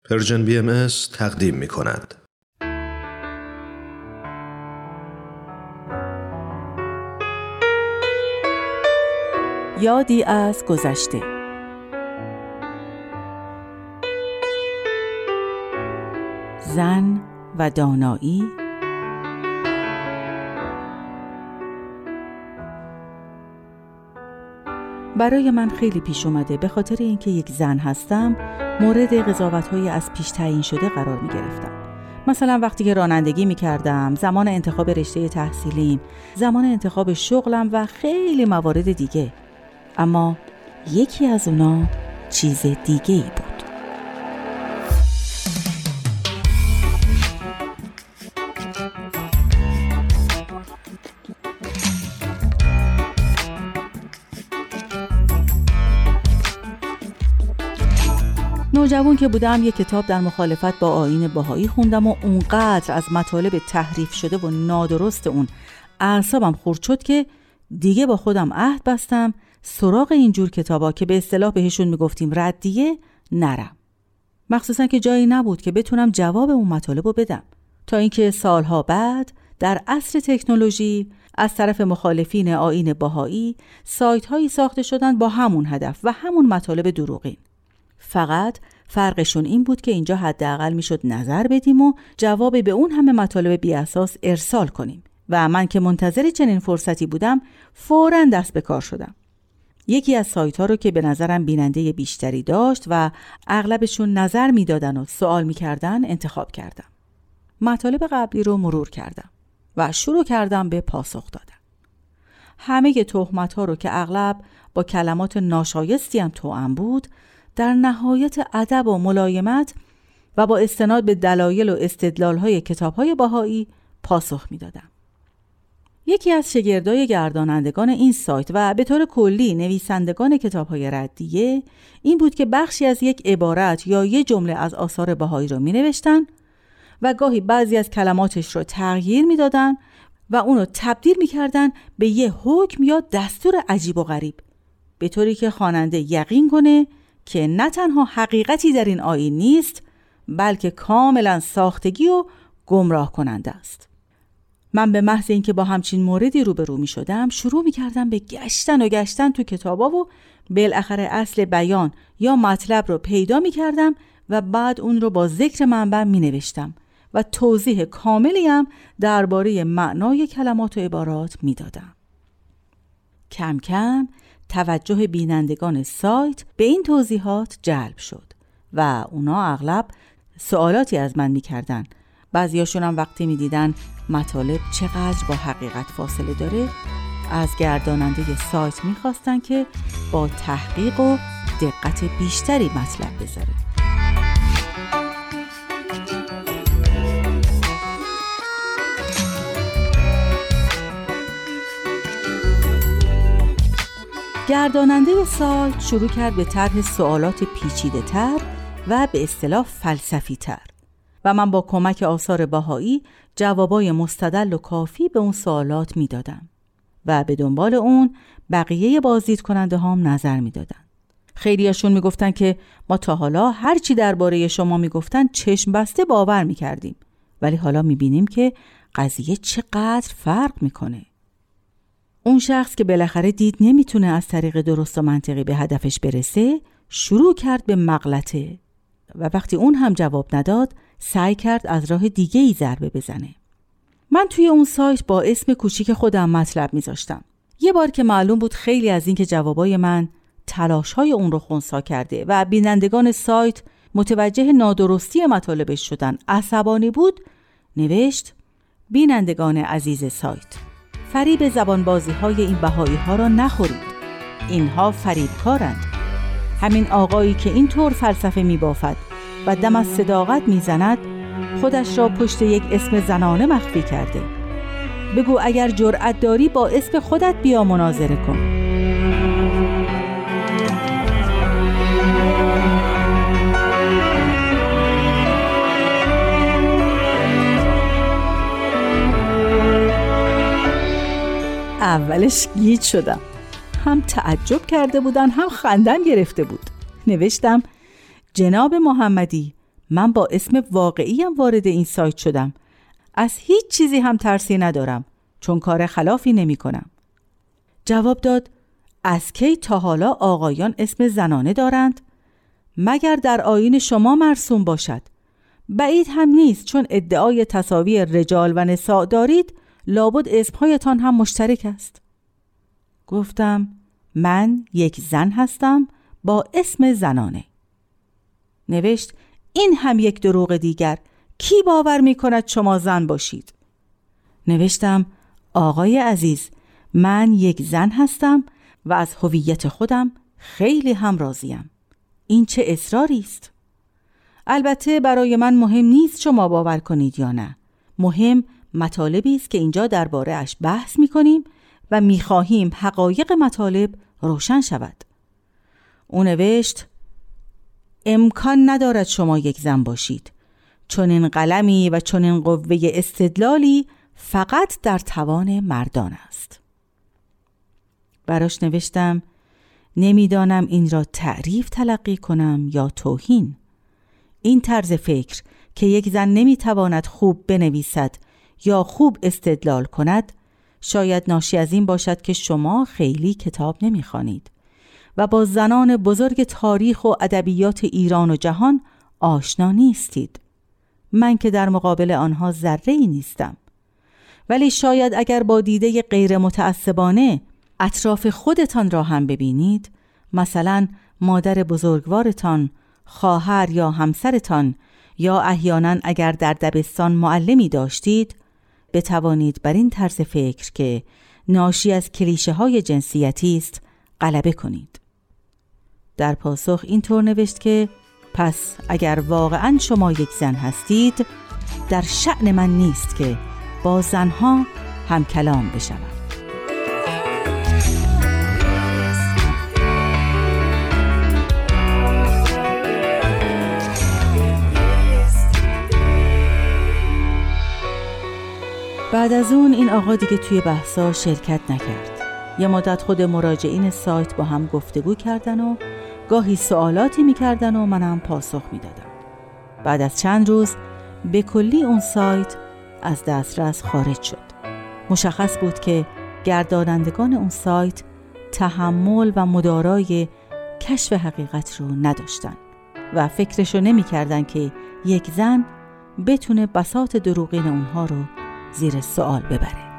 پرژن BMS تقدیم می کند. یادی از گذشته. زن و دانایی. برای من خیلی پیش اومده به خاطر اینکه یک زن هستم مورد قضاوت‌های از پیش تعیین شده قرار می‌گرفتم. مثلا وقتی که رانندگی می‌کردم، زمان انتخاب رشته تحصیلیم، زمان انتخاب شغلم و خیلی موارد دیگه. اما یکی از اونا چیز دیگه‌ای بود. نوجوان که بودم یک کتاب در مخالفت با آیین بهایی خوندم و اونقدر از مطالب تحریف شده و نادرست اون اعصابم خورد شد که دیگه با خودم عهد بستم سراغ اینجور کتابا که به اصطلاح بهشون میگفتیم ردیه نرم. مخصوصا که جایی نبود که بتونم جواب اون مطالبو بدم. تا اینکه سالها بعد در عصر تکنولوژی از طرف مخالفین آیین بهایی سایت‌هایی ساخته شدن با همون هدف و همون مطالب دروغین. فقط فرقشون این بود که اینجا حداقل میشد نظر بدیم و جواب به اون همه مطالب بی اساس ارسال کنیم و من که منتظر چنین فرصتی بودم فوراً دست به کار شدم. یکی از سایت‌ها رو که به نظرم بیننده بیشتری داشت و اغلبشون نظر میدادن و سوال میکردن انتخاب کردم. مطالب قبلی رو مرور کردم و شروع کردم به پاسخ دادن. همه تهمت‌ها رو که اغلب با کلمات ناشایستی هم توأم بود در نهایت ادب و ملایمت و با استناد به دلایل و استدلال‌های کتاب‌های بهایی پاسخ می‌دادم. یکی از شاگردای گردانندگان این سایت و به طور کلی نویسندگان کتاب‌های ردیه این بود که بخشی از یک عبارت یا یک جمله از آثار بهایی رو می‌نوشتن و گاهی بعضی از کلماتش رو تغییر می‌دادن و اونو تبدیل می‌کردن به یه حکم یا دستور عجیب و غریب، به طوری که خواننده یقین کنه که نه تنها حقیقتی در این آیین نیست بلکه کاملا ساختگی و گمراه کننده است. من به محض اینکه با همچین موردی روبرو می شدم شروع می کردم به گشتن تو کتابا و بالاخره اصل بیان یا مطلب رو پیدا می کردم و بعد اون رو با ذکر منبع می نوشتم و توضیح کاملی هم درباره معنای کلمات و عبارات می دادم. کم کم توجه بینندگان سایت به این توضیحات جلب شد و اونا اغلب سوالاتی از من می‌کردن. بعضیاشون هم وقتی می‌دیدن مطالب چقدر با حقیقت فاصله داره از گرداننده سایت می‌خواستن که با تحقیق و دقت بیشتری مطلب بذاره. گرداننده سایت شروع کرد به طرح سوالات پیچیده تر و به اصطلاح فلسفی تر و من با کمک آثار بهایی جوابای مستدل و کافی به اون سوالات می دادم و به دنبال اون بقیه بازدید کننده هم نظر می دادن. خیلیاشون می گفتن که ما تا حالا هر چی درباره شما می گفتن چشم بسته باور می کردیم، ولی حالا می بینیم که قضیه چقدر فرق می کنه. اون شخص که بالاخره دید نمیتونه از طریق درست و منطقی به هدفش برسه شروع کرد به مغلطه و وقتی اون هم جواب نداد سعی کرد از راه دیگه‌ای ضربه بزنه. من توی اون سایت با اسم کوچیک خودم مطلب میذاشتم. یه بار که معلوم بود خیلی از این که جوابای من تلاش‌های اون رو خنثی کرده و بینندگان سایت متوجه نادرستی مطالبش شدن عصبانی بود، نوشت: بینندگان عزیز سایت، فریب زبانبازی‌های این بهایی‌ها را نخورید. اینها فریبکارند. همین آقایی که اینطور فلسفه می‌بافد و دم از صداقت می‌زند خودش را پشت یک اسم زنانه مخفی کرده. بگو اگر جرأت داری با اسم خودت بیا مناظره کن. اولش گیج شدم، هم تعجب کرده بودن هم خندم گرفته بود. نوشتم: جناب محمدی، من با اسم واقعیم وارد این سایت شدم. از هیچ چیزی هم ترسی ندارم، چون کار خلافی نمی کنم. جواب داد: از کی تا حالا آقایان اسم زنانه دارند؟ مگر در آیین شما مرسوم باشد. بعید هم نیست، چون ادعای تساوی رجال و نساء دارید، لابد اسمهایتان هم مشترک است. گفتم: من یک زن هستم با اسم زنانه. نوشت: این هم یک دروغ دیگر. کی باور می کند شما زن باشید؟ نوشتم: آقای عزیز، من یک زن هستم و از هویت خودم خیلی هم راضیم. این چه اصراری است؟ البته برای من مهم نیست شما باور کنید یا نه. مهم مطالبی است که اینجا درباره اش بحث می کنیم و می خواهیم حقایق مطالب روشن شود. او نوشت: امکان ندارد شما یک زن باشید، چون این قلمی و چون این قوه استدلالی فقط در توان مردان است. براش نوشتم: نمیدانم این را تعریف تلقی کنم یا توهین. این طرز فکر که یک زن نمیتواند خوب بنویسد یا خوب استدلال کند، شاید ناشی از این باشد که شما خیلی کتاب نمیخوانید و با زنان بزرگ تاریخ و ادبیات ایران و جهان آشنا نیستید. من که در مقابل آنها ذره‌ای نیستم. ولی شاید اگر با دیده غیر متعصبانه اطراف خودتان را هم ببینید، مثلا مادر بزرگوارتان، خواهر یا همسرتان، یا احیانا اگر در دبستان معلمی داشتید، بتوانید بر این طرز فکر که ناشی از کلیشه های جنسیتی است غلبه کنید. در پاسخ اینطور نوشت که پس اگر واقعا شما یک زن هستید، در شأن من نیست که با زنها هم کلام بشوم. بعد از اون این آقا دیگه توی بحثا شرکت نکرد. یه مدت خود مراجعین سایت با هم گفتگو کردن و گاهی سوالاتی میکردن و منم پاسخ میدادم. بعد از چند روز به کلی اون سایت از دسترس خارج شد. مشخص بود که گردانندگان اون سایت تحمل و مدارای کشف حقیقت رو نداشتن و فکرشو نمیکردن که یک زن بتونه بساط دروغین اونها رو زیر سوال ببره.